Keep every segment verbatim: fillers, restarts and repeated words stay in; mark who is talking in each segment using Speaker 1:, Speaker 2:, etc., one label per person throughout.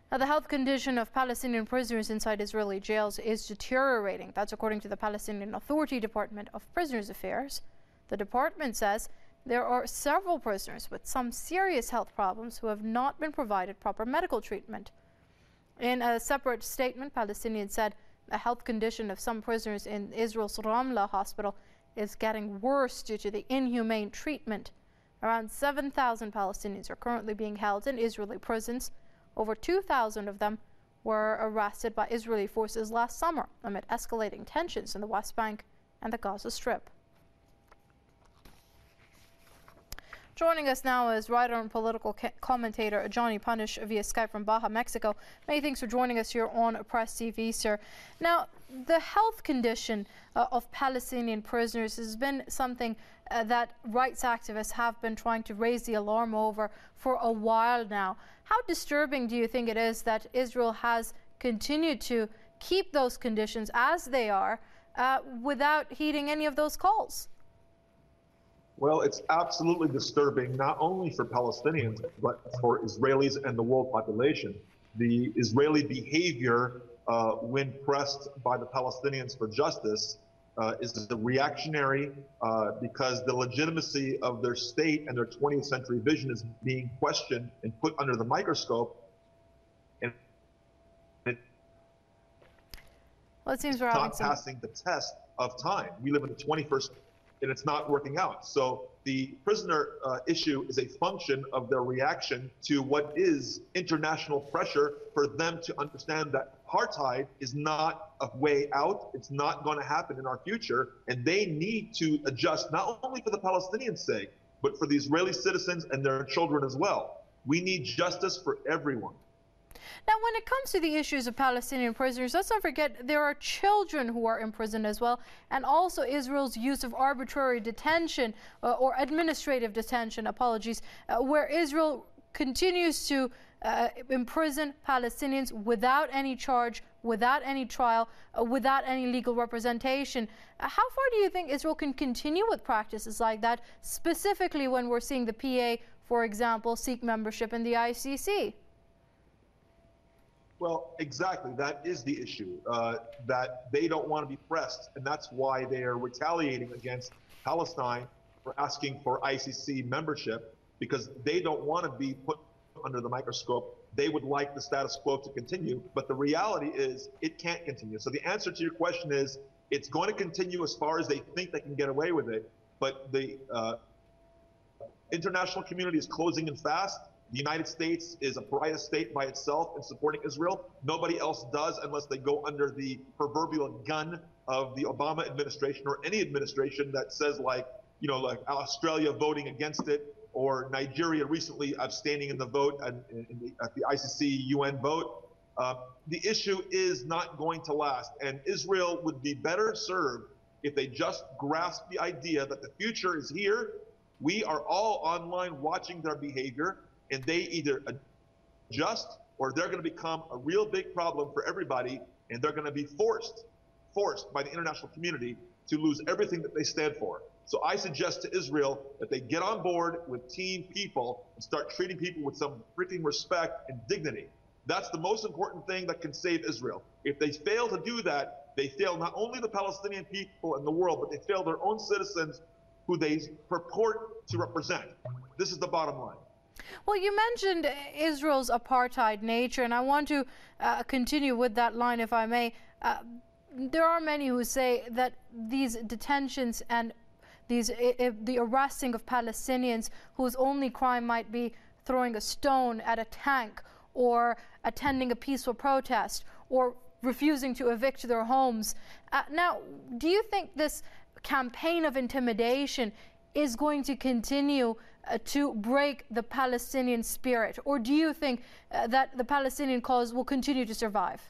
Speaker 1: Now, the health condition of Palestinian prisoners inside Israeli jails is deteriorating. That's according to the Palestinian Authority Department of Prisoners Affairs. The department says there are several prisoners with some serious health problems who have not been provided proper medical treatment. In a separate statement, Palestinians said the health condition of some prisoners in Israel's Ramla hospital is getting worse due to the inhumane treatment. Around seven thousand Palestinians are currently being held in Israeli prisons. Over two thousand of them were arrested by Israeli forces last summer amid escalating tensions in the West Bank and the Gaza Strip. Joining us now is writer and political commentator Johnny Punish via Skype from Baja, Mexico. Many thanks for joining us here on Press T V, sir. Now, the health condition uh, of Palestinian prisoners has been something uh, that rights activists have been trying to raise the alarm over for a while now. How disturbing do you think it is that Israel has continued to keep those conditions as they are uh, without heeding any of those calls?
Speaker 2: Well, it's absolutely disturbing, not only for Palestinians, but for Israelis and the world population. The Israeli behavior uh, when pressed by the Palestinians for justice uh, is the reactionary uh, because the legitimacy of their state and their twentieth century vision is being questioned and put under the microscope. And it
Speaker 1: well, it seems
Speaker 2: it's
Speaker 1: we're
Speaker 2: not
Speaker 1: having some...
Speaker 2: passing the test of time. We live in the twenty-first and it's not working out. So the prisoner uh, issue is a function of their reaction to what is international pressure for them to understand that apartheid is not a way out. It's not going to happen in our future. And they need to adjust, not only for the Palestinians' sake, but for the Israeli citizens and their children as well. We need justice for everyone.
Speaker 1: Now, when it comes to the issues of Palestinian prisoners, let's not forget there are children who are in prison as well, and also Israel's use of arbitrary detention uh, or administrative detention, apologies, uh, where Israel continues to uh, imprison Palestinians without any charge, without any trial, uh, without any legal representation. Uh, how far do you think Israel can continue with practices like that, specifically when we're seeing the P A, for example, seek membership in the I C C?
Speaker 2: Well, exactly. That is the issue, uh, that they don't want to be pressed. And that's why they are retaliating against Palestine for asking for I C C membership, because they don't want to be put under the microscope. They would like the status quo to continue. But the reality is it can't continue. So the answer to your question is it's going to continue as far as they think they can get away with it. But the uh, international community is closing in fast. The United States is a pariah state by itself in supporting Israel. Nobody else does unless they go under the proverbial gun of the Obama administration or any administration that says, like, you know, like Australia voting against it, or Nigeria recently abstaining in the vote at, in the, at the I C C U N vote. Uh, the issue is not going to last, and Israel would be better served if they just grasp the idea that the future is here. We are all online watching their behavior, and they either adjust or they're going to become a real big problem for everybody, and they're going to be forced, forced by the international community to lose everything that they stand for. So I suggest to Israel that they get on board with team people and start treating people with some freaking respect and dignity. That's the most important thing that can save Israel. If they fail to do that, they fail not only the Palestinian people and the world, but they fail their own citizens who they purport to represent. This is the bottom line.
Speaker 1: Well, you mentioned Israel's apartheid nature, and I want to uh, continue with that line, if I may. Uh, there are many who say that these detentions and these I, the arresting of Palestinians whose only crime might be throwing a stone at a tank or attending a peaceful protest or refusing to evict their homes. Uh, now, do you think this campaign of intimidation is going to continue uh, to break the Palestinian spirit, or do you think uh, that the Palestinian cause will continue to survive?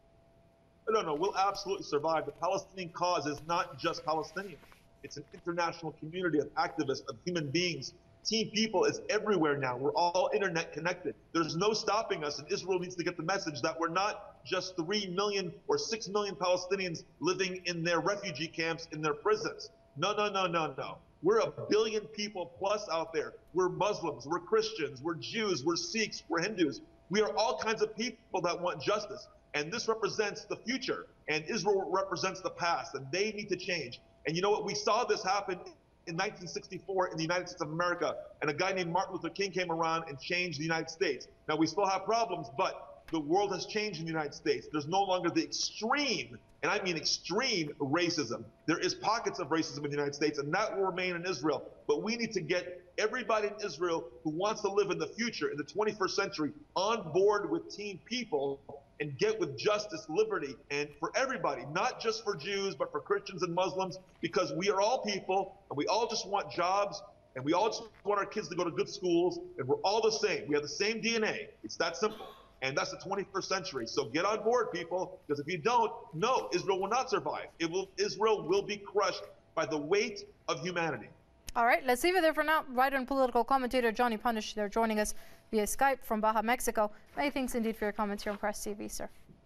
Speaker 2: No, no, we'll absolutely survive. The Palestinian cause is not just Palestinians. It's an international community of activists, of human beings. Team people is everywhere now. We're all internet connected. There's no stopping us, and Israel needs to get the message that we're not just three million or six million Palestinians living in their refugee camps, in their prisons. No, no, no, no, no. We're a billion people plus out there. We're Muslims, we're Christians, we're Jews, we're Sikhs, we're Hindus. We are all kinds of people that want justice. And this represents the future, and Israel represents the past, and they need to change. And you know what? We saw this happen in nineteen sixty-four in the United States of America, and a guy named Martin Luther King came around and changed the United States. Now, we still have problems, but the world has changed in the United States. There's no longer the extreme, and I mean extreme, racism. There is pockets of racism in the United States, and that will remain in Israel. But we need to get everybody in Israel who wants to live in the future, in the twenty-first century, on board with Team People and get with justice, liberty, and for everybody, not just for Jews, but for Christians and Muslims, because we are all people, and we all just want jobs, and we all just want our kids to go to good schools, and we're all the same. We have the same D N A. It's that simple. And that's the twenty-first century. So get on board, people, because if you don't, no, Israel will not survive. It will, Israel will be crushed by the weight of humanity.
Speaker 1: All right, let's leave it there for now. Writer and political commentator Johnny Punish, they're joining us via Skype from Baja, Mexico. Many thanks indeed for your comments here on Press T V, sir.